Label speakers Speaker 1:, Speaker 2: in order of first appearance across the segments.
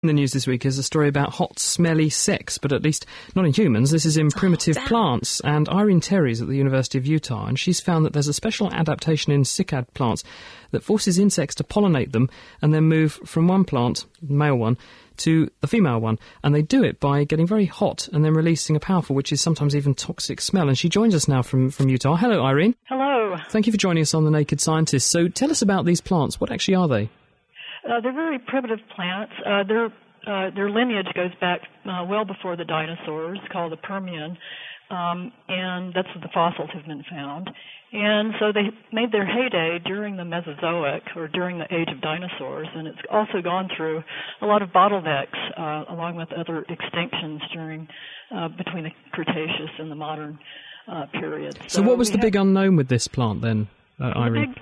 Speaker 1: In the news this week is a story about hot, smelly sex, but at least not in humans. This is in primitive plants. And Irene Terry is at the University of Utah, and she's found that there's a special adaptation in cycad plants that forces insects to pollinate them and then move from one plant, the male one, to the female one. And they do it by getting very hot and then releasing a powerful, which is sometimes even toxic smell. And she joins us now from Utah. Hello, Irene.
Speaker 2: Hello.
Speaker 1: Thank you for joining us on The Naked Scientist. So tell us about these plants. What actually are they?
Speaker 2: They're very primitive plants. Their lineage goes back well before the dinosaurs, called the Permian, and that's where the fossils have been found. And so they made their heyday during the Mesozoic, or during the age of dinosaurs, and it's also gone through a lot of bottlenecks, along with other extinctions between the Cretaceous and the modern period.
Speaker 1: So what was the big unknown with this plant then, Irene?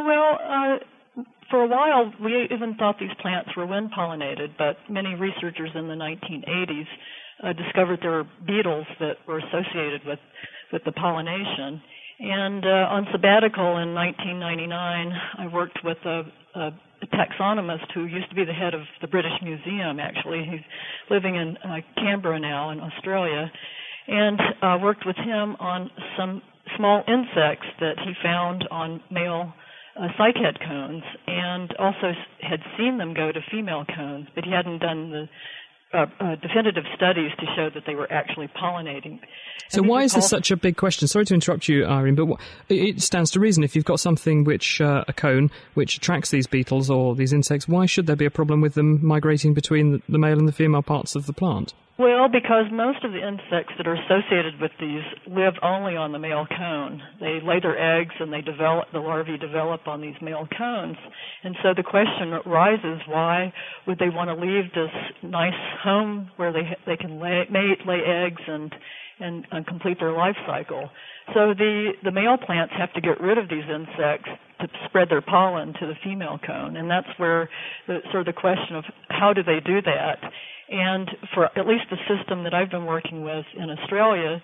Speaker 2: For a while, we even thought these plants were wind-pollinated, but many researchers in the 1980s discovered there were beetles that were associated with the pollination. And on sabbatical in 1999, I worked with a taxonomist who used to be the head of the British Museum, actually. He's living in Canberra now in Australia, and worked with him on some small insects that he found on male cycad cones, and also had seen them go to female cones, but he hadn't done the definitive studies to show that they were actually pollinating.
Speaker 1: So why is this such a big question? Sorry to interrupt you, Irene, but it stands to reason if you've got something which, a cone, which attracts these beetles or these insects, why should there be a problem with them migrating between the male and the female parts of the plant?
Speaker 2: Well, because most of the insects that are associated with these live only on the male cone. They lay their eggs and the larvae develop on these male cones. And so the question arises, why would they want to leave this nice home where they can lay eggs and complete their life cycle? So the male plants have to get rid of these insects to spread their pollen to the female cone. And that's where the question of how do they do that? And for at least the system that I've been working with in Australia,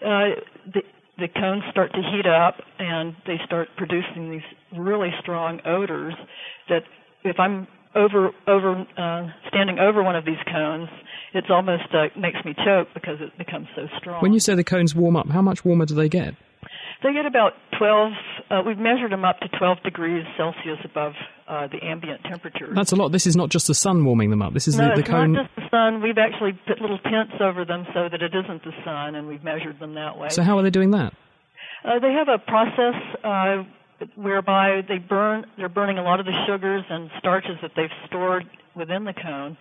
Speaker 2: the cones start to heat up and they start producing these really strong odors that if I'm standing over one of these cones, it's almost makes me choke because it becomes so strong.
Speaker 1: When you say the cones warm up, how much warmer do they get?
Speaker 2: They get about 12, we've measured them up to 12 degrees Celsius above the ambient temperature.
Speaker 1: That's a lot. This is not just the sun warming them up. This is the cone.
Speaker 2: No, it's not just the sun. We've actually put little tents over them so that it isn't the sun, and we've measured them that way.
Speaker 1: So how are they doing that?
Speaker 2: They have a process whereby they're burning a lot of the sugars and starches that they've stored within the cone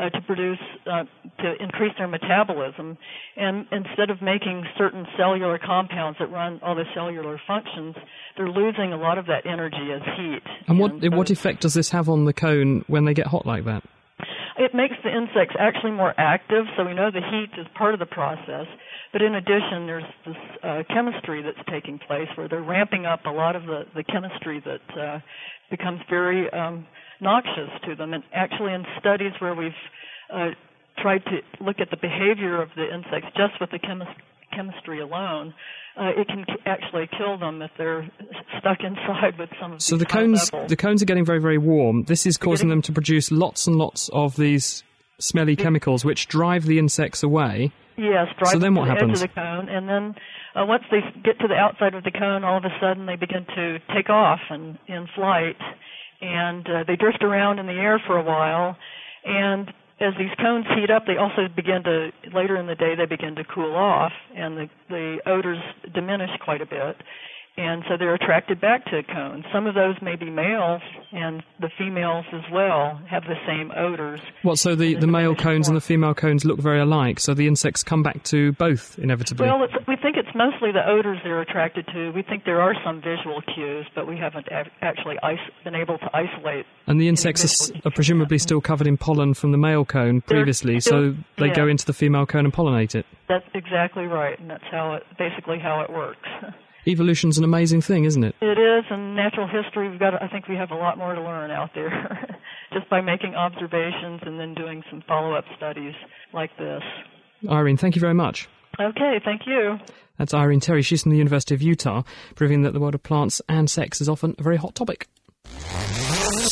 Speaker 2: to increase their metabolism. And instead of making certain cellular compounds that run all the cellular functions, they're losing a lot of that energy as heat.
Speaker 1: And what effect does this have on the cone when they get hot like that?
Speaker 2: It makes the insects actually more active, so we know the heat is part of the process. But in addition, there's this chemistry that's taking place where they're ramping up a lot of the chemistry that becomes very noxious to them. And actually in studies where we've tried to look at the behavior of the insects just with the chemistry alone, it can actually kill them if they're stuck inside with some of these
Speaker 1: the cones are getting very, very warm. This is causing them to produce lots and lots of these smelly chemicals which drive the insects away.
Speaker 2: Yes,
Speaker 1: so then what happens?
Speaker 2: Edge of the cone, and then once they get to the outside of the cone, all of a sudden they begin to take off in flight, and they drift around in the air for a while, and as these cones heat up, they also later in the day, they begin to cool off, and the odors diminish quite a bit. And so they're attracted back to cones. Some of those may be males, and the females as well have the same odors.
Speaker 1: So the male cones and the female cones look very alike, so the insects come back to both, inevitably?
Speaker 2: Well, we think it's mostly the odors they're attracted to. We think there are some visual cues, but we haven't actually been able to isolate.
Speaker 1: And the insects are presumably still covered in pollen from the male cone previously, so they go into the female cone and pollinate it?
Speaker 2: That's exactly right, and that's basically how it works.
Speaker 1: Evolution's an amazing thing, isn't it?
Speaker 2: It is, and natural history, I think we have a lot more to learn out there just by making observations and then doing some follow-up studies like this.
Speaker 1: Irene, thank you very much.
Speaker 2: Okay, thank you.
Speaker 1: That's Irene Terry. She's from the University of Utah, proving that the world of plants and sex is often a very hot topic.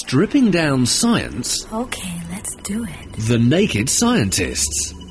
Speaker 3: Stripping down science.
Speaker 4: Okay, let's do it.
Speaker 3: The Naked Scientists.